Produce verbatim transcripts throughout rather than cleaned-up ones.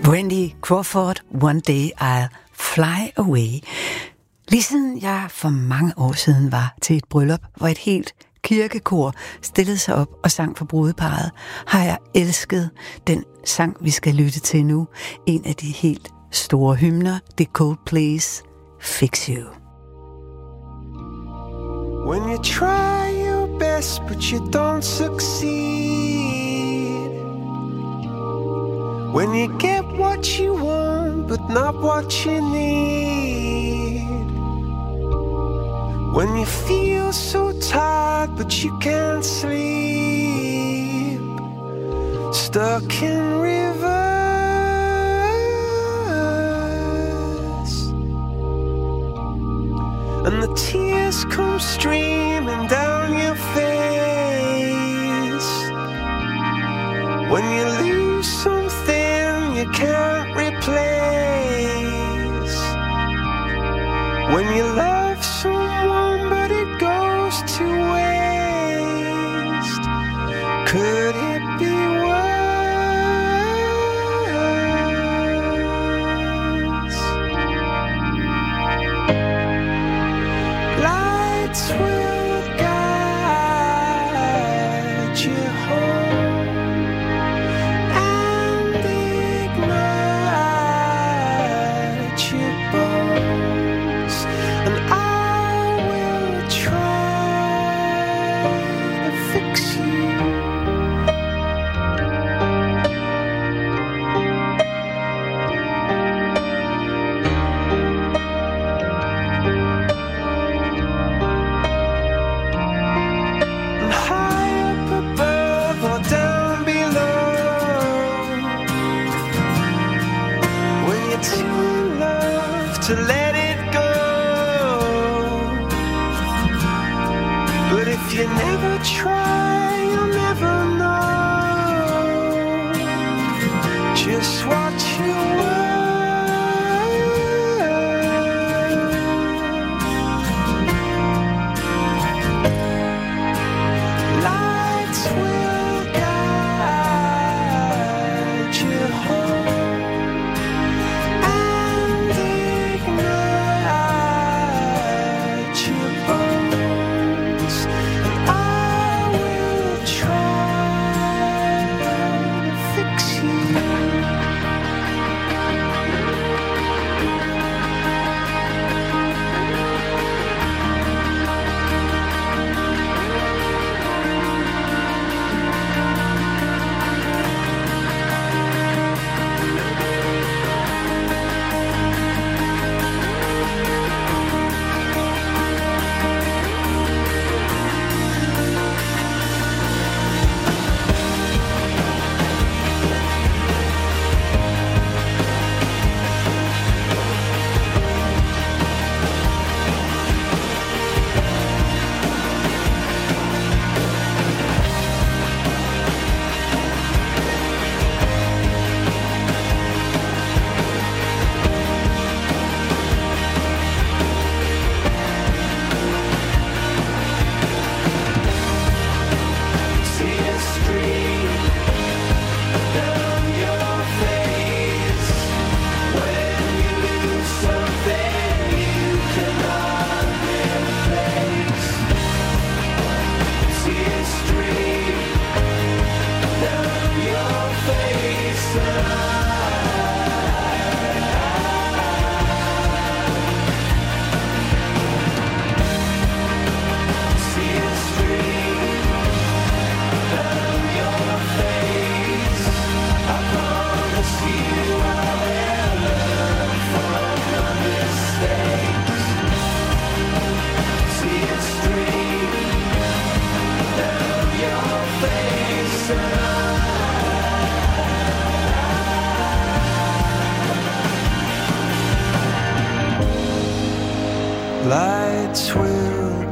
Randy Crawford, One Day I'll Fly Away. Lige siden jeg for mange år siden var til et bryllup, hvor et helt kirkekor stillede sig op og sang for brudeparret, har jeg elsket den sang, vi skal lytte til nu. En af de helt store hymner, det er Coldplay's Fix You. When you try your best but you don't succeed, when you get what you want but not what you need, when you feel so tired but you can't sleep, stuck in rivers, and the tears come streaming down your face, when you lose something you can't replace, when you love someone but it goes to waste, could it be worse? Lights will guide you home and ignite your bones, and I will try to fix you. And high up above or down below, when you're too in love to let it go, but if you never try, you'll never know just what you were. Lights will guide you home and ignite your bones, and I will try to fix you. Tears stream down your face when you lose something you cannot replace. Tears stream down your face, and tears stream down your face. I promise you I will learn from my mistakes. Tears stream down your face, and lights will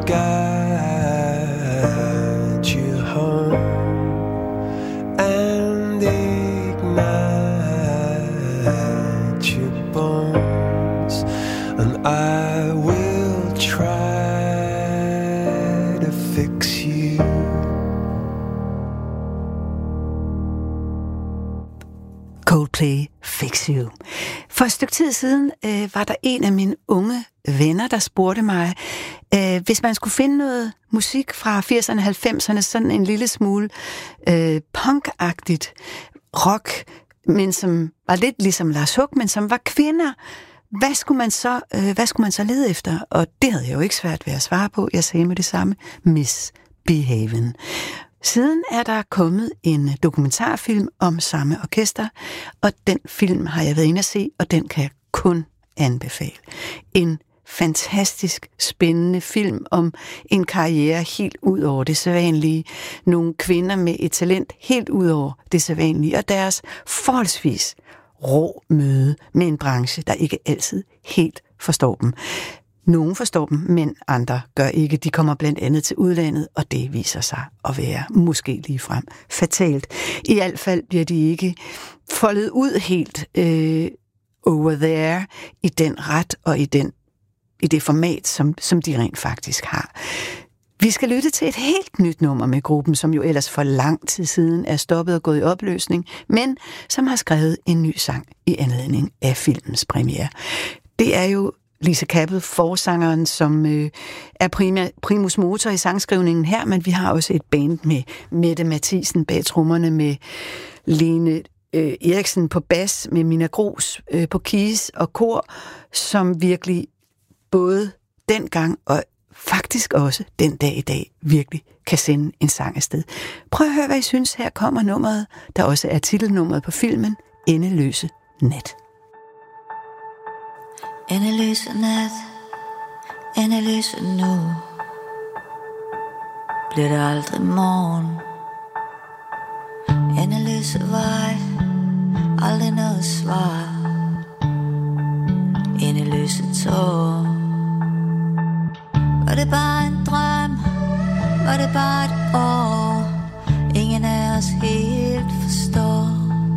guide you home and ignite your bones, and I will try to fix you. Coldplay, Fix You. For et stykke tid siden øh, var der en af mine unge venner, der spurgte mig, øh, hvis man skulle finde noget musik fra firserne og halvfemserne, sådan en lille smule øh, punkagtigt rock, men som var lidt ligesom Lars Hug, men som var kvinder, hvad skulle man så, øh, hvad skulle man så lede efter? Og det havde jeg jo ikke svært ved at svare på. Jeg sagde med det samme, Misbehavin'. Siden er der kommet en dokumentarfilm om samme orkester, og den film har jeg været inde at se, og den kan jeg kun anbefale. En fantastisk spændende film om en karriere helt ud over det sædvanlige. Nogle kvinder med et talent helt ud over det sædvanlige, og deres forholdsvis rå møde med en branche, der ikke altid helt forstår dem. Nogle forstår dem, men andre gør ikke. De kommer blandt andet til udlandet, og det viser sig at være måske ligefrem fatalt. I hvert fald bliver de ikke foldet ud helt øh, over there i den ret og i, den, i det format, som, som de rent faktisk har. Vi skal lytte til et helt nyt nummer med gruppen, som jo ellers for lang tid siden er stoppet og gået i opløsning, men som har skrevet en ny sang i anledning af filmens premiere. Det er jo Lise Kappel, forsangeren, som øh, er prima, primus motor i sangskrivningen her, men vi har også et band med Mette Mathisen bag trommerne, med Lene øh, Eriksen på bas, med Mina Gros øh, på keys og kor, som virkelig både dengang og faktisk også den dag i dag virkelig kan sende en sang afsted. Prøv at høre, hvad I synes. Her kommer nummeret, der også er titelnummeret på filmen, Endeløse Nat. Endeløse nat, endeløse nu. Bliver det aldrig morgen? Endeløse vej, aldrig noget svar. Endeløse tår. Var det bare en drøm? Var det bare et år? Ingen af os helt forstår.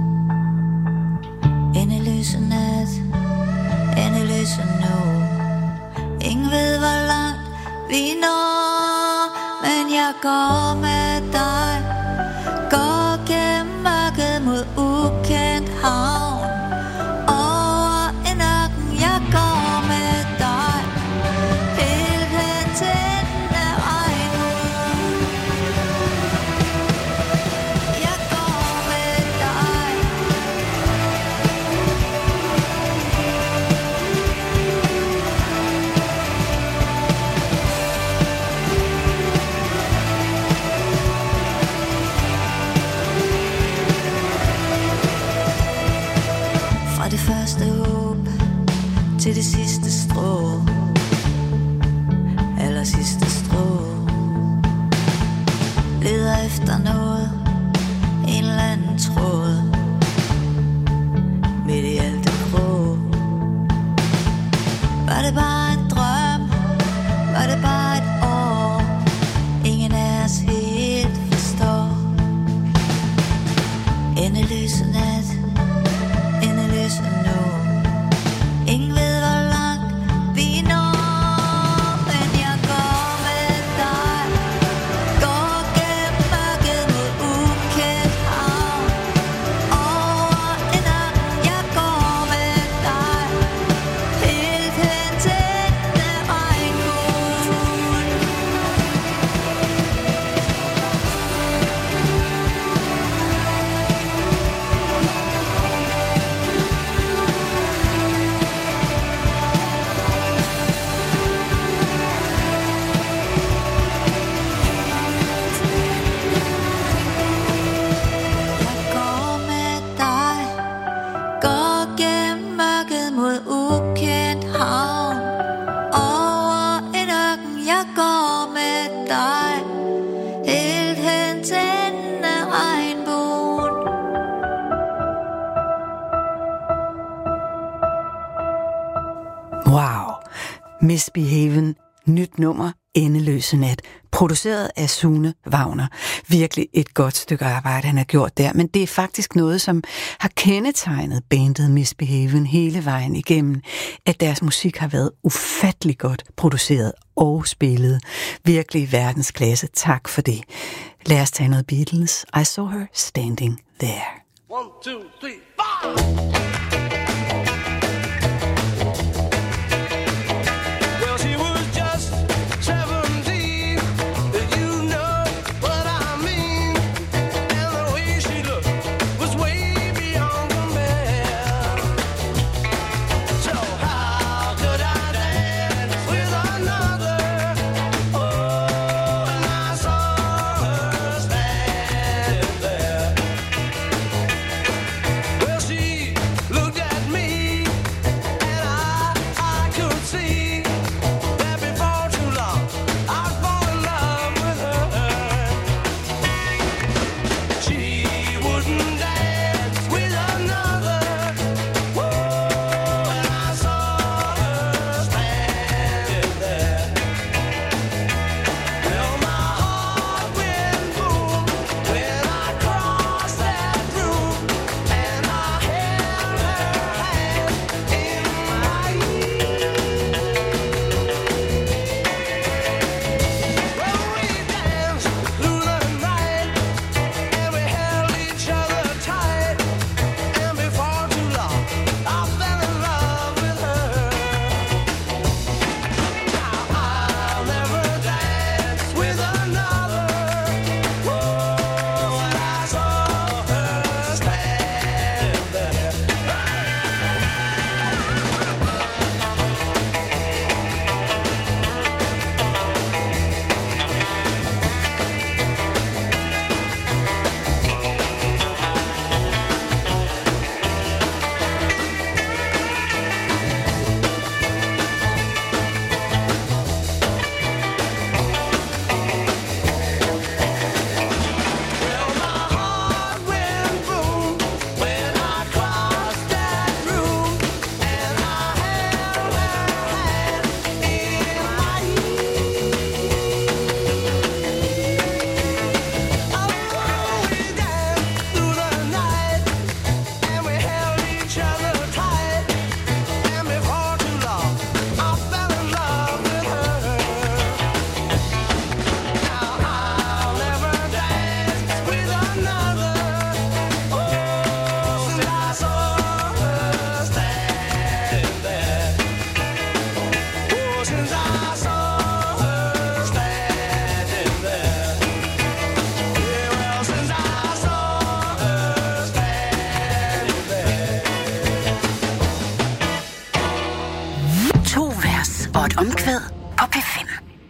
Endeløse nat, endeløse nu. Ingen ved hvor langt vi når, men jeg går med dig. Går gennem mørket mod ukendt havn. Over en ørken, jeg går med dig. Helt hen til enden af regnen. Jeg går med dig. Fra det første håb til det sidste strå, aller sidste strå. Leder efter noget, en eller anden tråd, midt i alt det grå. Var det bare en drøm? Var det bare et år? Ingen af os helt forstår. Endeløse nat, endeløse nu. Ingen ved hvor langt vi når, men jeg går med dig. Går gennem mørket mod ukendt havn. Over en ørken, jeg går med dig. Helt hen til enden af regnbuen. Jeg går med dig. Går gennem mørket mod ukendt havn. Over en ørken, jeg går med dig. Helt hen til enden af regnbuen. Wow, Misbehavin', nyt nummer, Endeløse Nat, produceret af Sune Wagner. Virkelig et godt stykke arbejde, han har gjort der, men det er faktisk noget, som har kendetegnet bandet Misbehavin' hele vejen igennem, at deres musik har været ufattelig godt produceret og spillet. Virkelig verdensklasse. Tak for det. Lad os tage noget Beatles. I Saw Her Standing There. One, two, three, four! Omkvæd på P fem.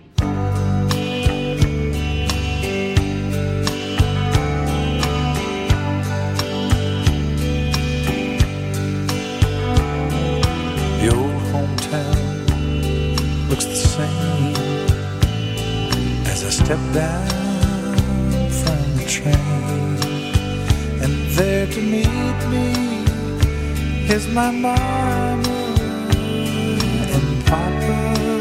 The old hometown looks the same as I step down from the train, and there to meet me is my mama and papa.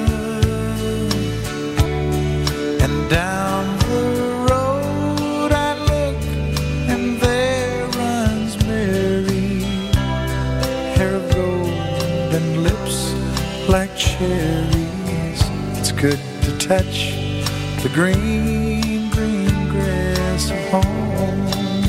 And down the road I look, and there runs Mary, hair of gold and lips like cherries. It's good to touch the green, green grass of home.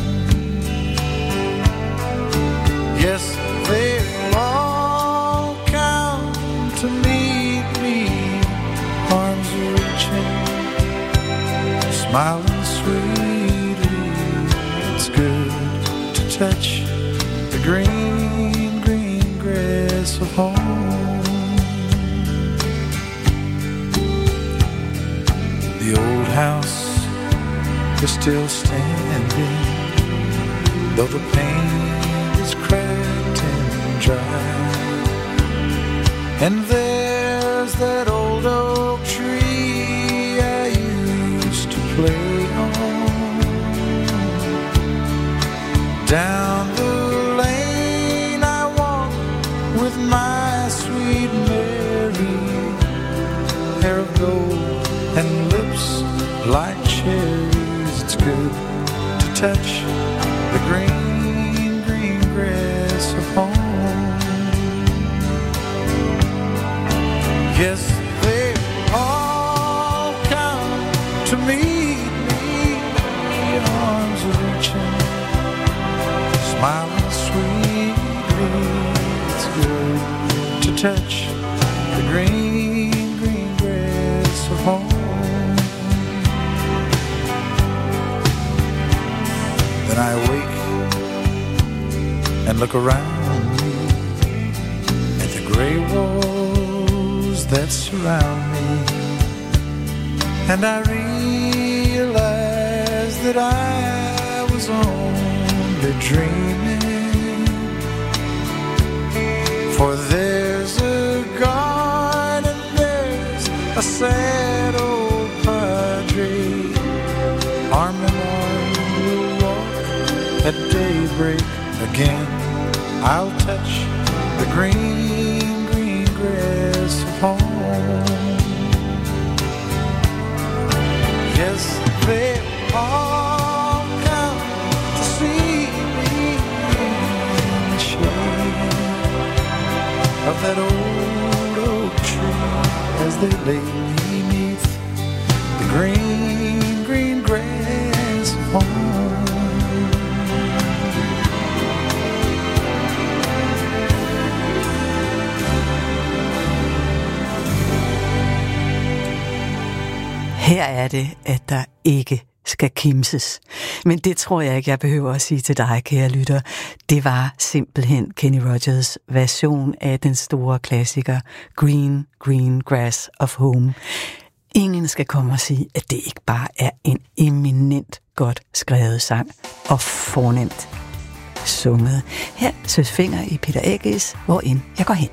Yes, they'll all come to meet me, arms reaching, smiling sweetly. It's good to touch the green, green grass of home. The old house is still standing, though the paint is cracked and dry. And there's that old oak tree I used to play on. Down the lane I walk with my sweet Mary, hair of gold and lips like cherries. It's good to touch the green, green grass of home. Yes, they all come to meet me, arms reaching, smiling sweet. touch the green, green grass of home. Then I wake and look around me at the gray walls that surround me, and I realize that I was only dreaming. For there's a garden, there's a sad old padre, arm in arm we'll walk at daybreak again. I'll touch the green, green grass of home. Yes, they all come to see me in the shade of that old oak tree as they lay beneath the green, green grass of home. Her er det, at der ikke skal kimses. Men det tror jeg ikke, jeg behøver at sige til dig, kære lytter. Det var simpelthen Kenny Rogers' version af den store klassiker Green, Green Grass of Home. Ingen skal komme og sige, at det ikke bare er en eminent godt skrevet sang og fornemt sunget. Her søs Finger i Peter Ægges, Hvorend jeg går hen.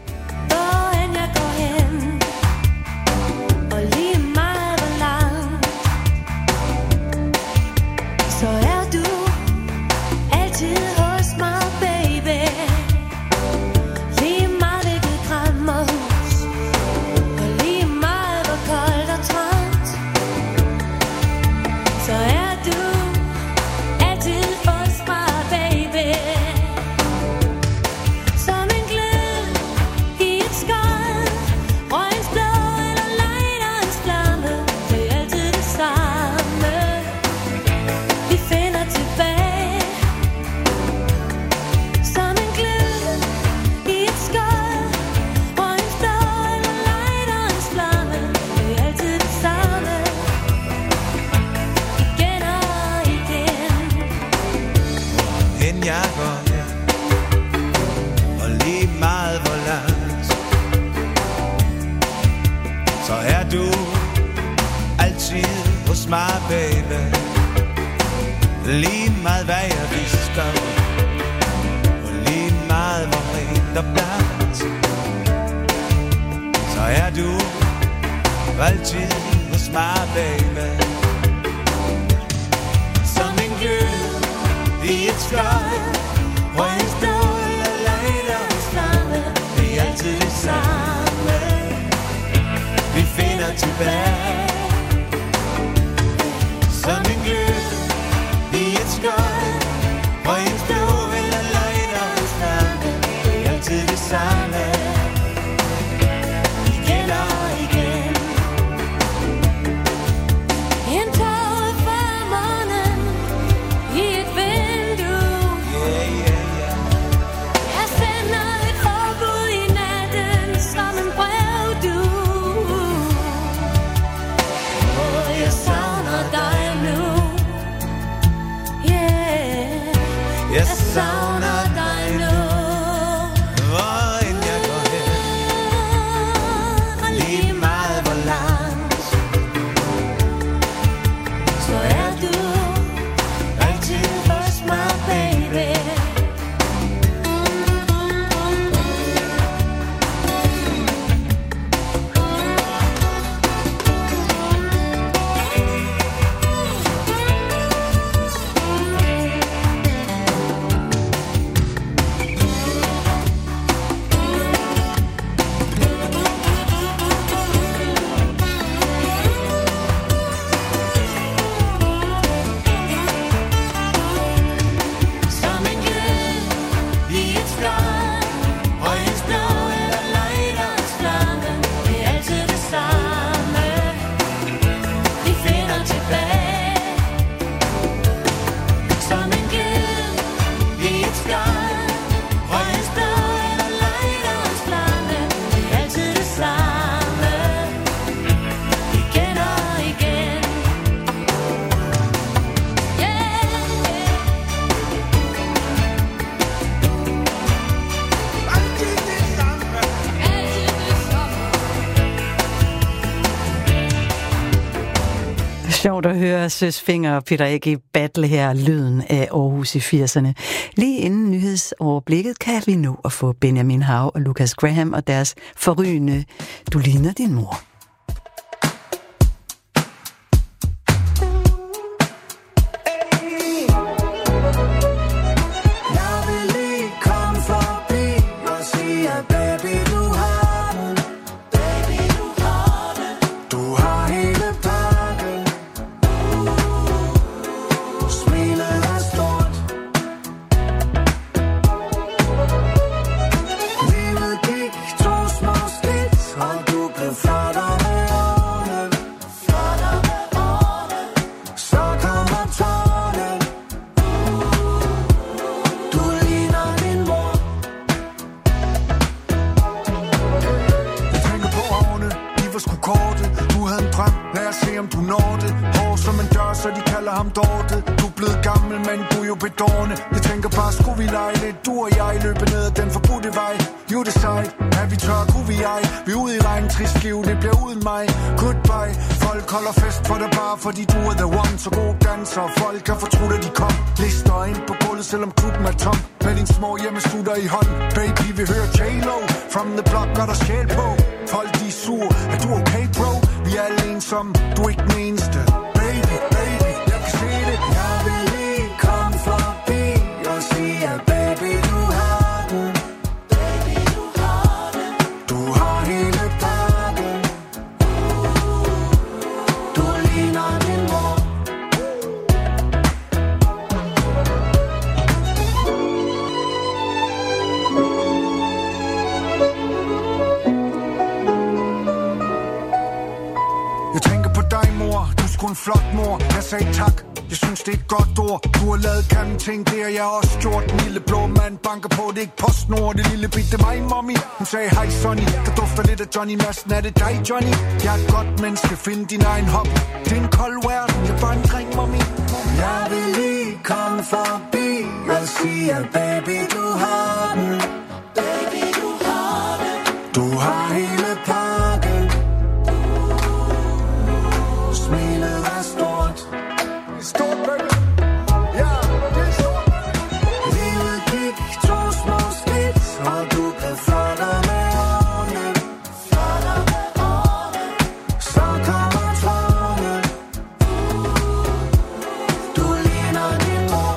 Sjovt at høre Søs Fenger og Peter Egge battle her, lyden af Aarhus i firserne. Lige inden nyhedsoverblikket kan vi nå at få Benjamin Hav og Lucas Graham og deres forrygende "Du ligner din mor". Fordi du er the one, så god danser. Folk kan fortrudt, at de kom. Lister ind på gulvet, selvom klubben er tom. Med din små hjemmeslutter i hånden. Baby, vi hører J-Lo. From the block, gør der sjæl på. Folk, de er sur. Er du okay, bro? Vi er alle ensomme. Du er ikke den eneste. Baby, baby, jeg kan se det. Jeg vil lige komme forbi og sige, at baby, du har den. Baby, du har den. Du har hele pakken. Du ligner din mor. Jeg tænker på dig, mor. Du er sgu en flot mor. Jeg sagde tak. Jeg synes, det er et godt ord. Du har lavet grimme ting, det har jeg også gjort. Den lille blå mand banker på, det er ikke PostNord. Det lille bitte mig, mommy. Hun sagde, hej Sonny. Der dufter lidt af Johnny Madsen. Er det dig, Johnny? Jeg er et godt menneske. Find din egen hop. Det er en kold verden. Jeg er bare en dreng, mommy. Jeg vil lige komme forbi og sige, at baby, du har den. Baby, du har den. Du har hele pakken. Smilet er stort. Stort, baby. Ja, det er stort, baby. Livet gik to små skridt, og du blev flottere med årene. Flottere med årene. Så kommer tårne. Du ligner din mor.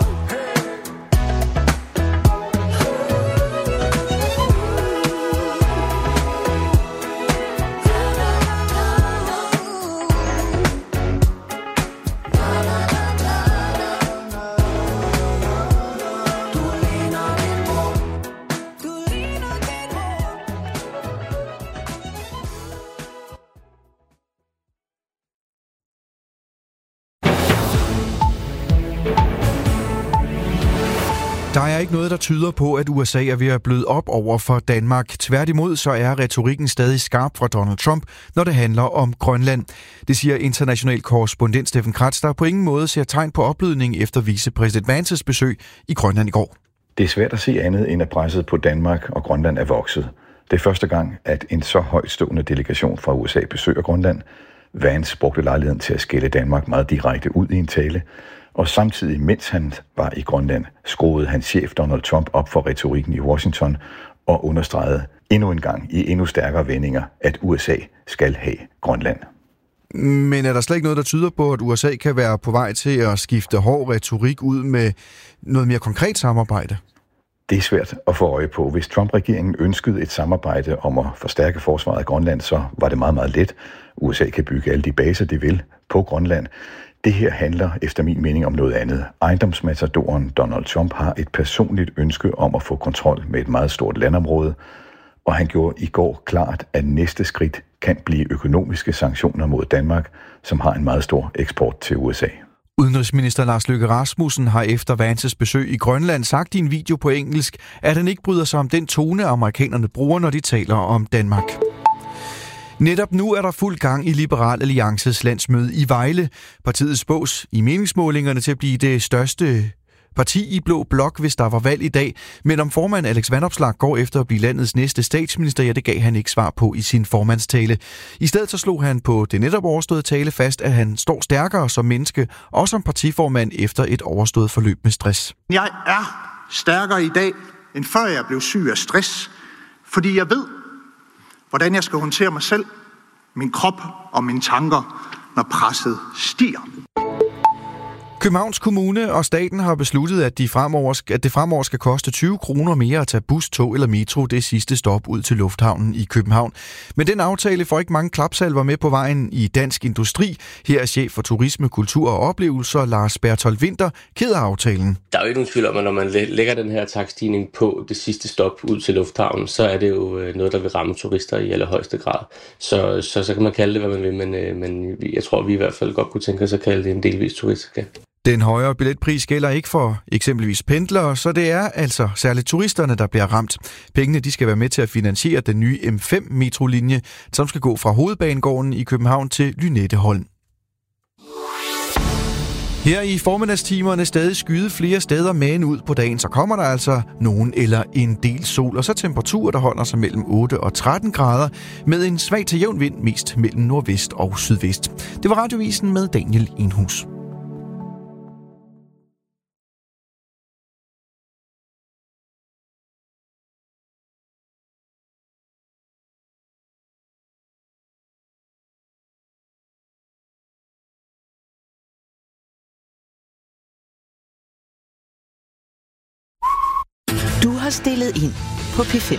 Der er ikke noget, der tyder på, at U S A er ved at bløde op over for Danmark. Tværtimod så er retorikken stadig skarp fra Donald Trump, når det handler om Grønland. Det siger international korrespondent Steffen Kretz, der på ingen måde ser tegn på opblødning efter vicepræsident Vances besøg i Grønland i går. Det er svært at se andet end, at presset på Danmark og Grønland er vokset. Det er første gang, at en så højtstående delegation fra U S A besøger Grønland. Vance brugte lejligheden til at skælde Danmark meget direkte ud i en tale, og samtidig, mens han var i Grønland, skruede hans chef Donald Trump op for retorikken i Washington og understregede endnu en gang i endnu stærkere vendinger, at U S A skal have Grønland. Men er der slet ikke noget, der tyder på, at U S A kan være på vej til at skifte hård retorik ud med noget mere konkret samarbejde? Det er svært at få øje på. Hvis Trump-regeringen ønskede et samarbejde om at forstærke forsvaret af Grønland, så var det meget, meget let. U S A kan bygge alle de baser, de vil på Grønland. Det her handler efter min mening om noget andet. Ejendomsmatadoren Donald Trump har et personligt ønske om at få kontrol med et meget stort landområde, og han gjorde i går klart, at næste skridt kan blive økonomiske sanktioner mod Danmark, som har en meget stor eksport til U S A. Udenrigsminister Lars Løkke Rasmussen har efter Vances besøg i Grønland sagt i en video på engelsk, at han ikke bryder sig om den tone, amerikanerne bruger, når de taler om Danmark. Netop nu er der fuld gang i Liberal Alliances landsmøde i Vejle. Partiet spås i meningsmålingerne til at blive det største parti i Blå Blok, hvis der var valg i dag. Men om formand Alex Vanopslagh går efter at blive landets næste statsminister, ja, det gav han ikke svar på i sin formandstale. I stedet så slog han på det netop overståede tale fast, at han står stærkere som menneske og som partiformand efter et overstået forløb med stress. Jeg er stærkere i dag, end før jeg blev syg af stress, fordi jeg ved, hvordan jeg skal håndtere mig selv, min krop og mine tanker, når presset stiger. Københavns Kommune og staten har besluttet, at, de fremover, at det fremover skal koste tyve kroner mere at tage bus, tog eller metro det sidste stop ud til lufthavnen i København. Men den aftale får ikke mange klapsalver med på vejen i Dansk Industri. Her er chef for turisme, kultur og oplevelser, Lars Berthold Winter, ked af aftalen. Der er jo ikke nogen tvivl om, at når man lægger den her takststigning på det sidste stop ud til lufthavnen, så er det jo noget, der vil ramme turister i allerhøjeste grad. Så, så, så kan man kalde det, hvad man vil, men, men jeg tror, vi i hvert fald godt kunne tænke os at kalde det en delvis turistskat. Den højere billetpris gælder ikke for eksempelvis pendlere, så det er altså særligt turisterne, der bliver ramt. Pengene de skal være med til at finansiere den nye M fem metrolinje, som skal gå fra Hovedbanegården i København til Lynetteholm. Her i formiddagstimerne stadig skyde flere steder, men ud på dagen, så kommer der altså nogen eller en del sol, og så temperaturer, der holder sig mellem otte og tretten grader, med en svag til jævn vind, mest mellem nordvest og sydvest. Det var Radiovisen med Daniel Enhus. Du har stillet ind på P fem.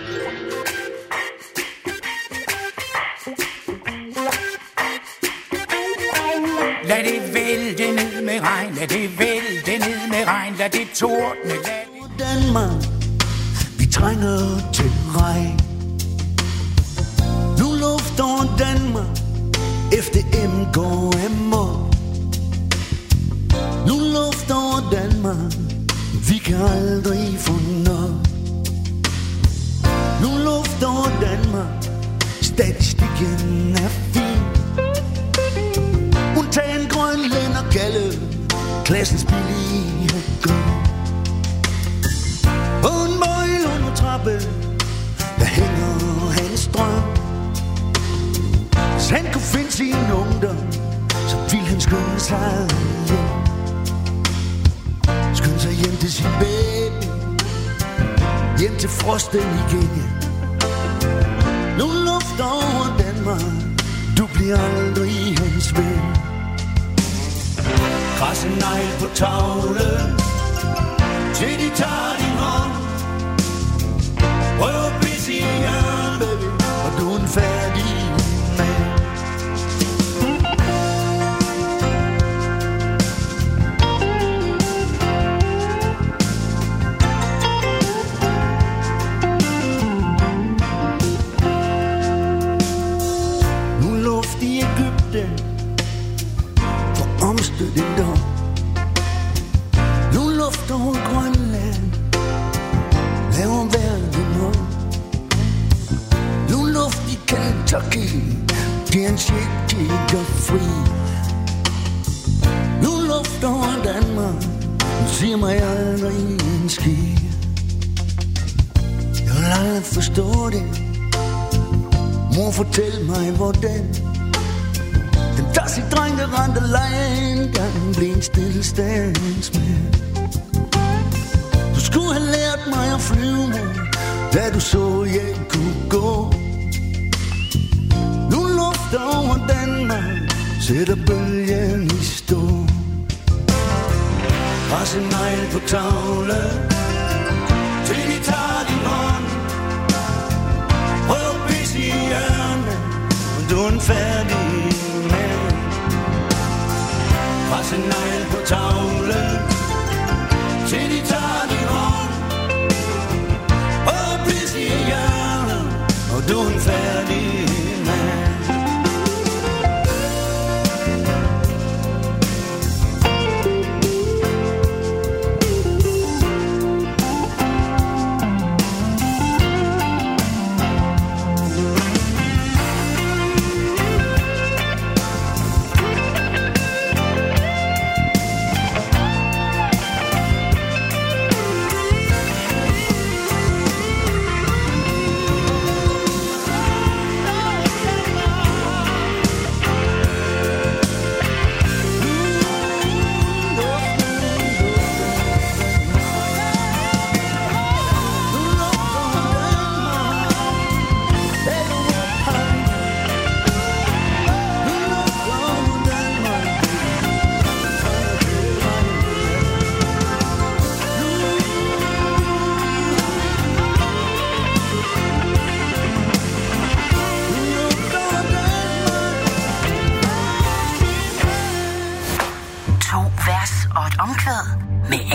Lad det vælte ned med regn, lad det vælte ned med regn, lad det tordne, lad det... Danmark, vi trænger til regn. Nu luft over Danmark, F D M går amok. Nu luft over Danmark, vi kan aldrig få nok. Nu luft over Danmark, statistikken er fin. Undtagen Grønland og Galle, klassens billige gør. På en møg under trappe, der hænger hans drøm. Hvis han kunne finde sin ungdom, så ville han skynde sig hjem. Skynd sig hjem til sin baby, hjem til frosten igen. Nu luft over Danmark, du bliver aldrig hans ven. Græs en negl på tavlen, til de tager din hånd. Prøv at pisse i hjørnet, baby, og du er en færdig mand. Omstødt en dom. Nu luft over Grønland, laver verden om. Nu luft i Kentucky, det er en shit, de går fri. Nu luft over Danmark, nu siger mig aldrig en ski. Jeg vil aldrig forstå det. Mor, fortæl mig hvordan. Den dassige dreng, der rendte lejen, gang blev en stillestandsmand. Du skulle have lært mig at flyve, mor, da du så, jeg kunne gå. Nu luft over Danmark, sætter bølgen i stå. Græs en negl på tavlen, til de tager din hånd. Prøv at pisse i hjørnet, og du er en færdig. Græs en negl på tavlen, til de tager din hånd. Og pisse i hjørnet, og du er en færdig mand.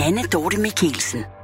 Anne Dorte Mikkelsen.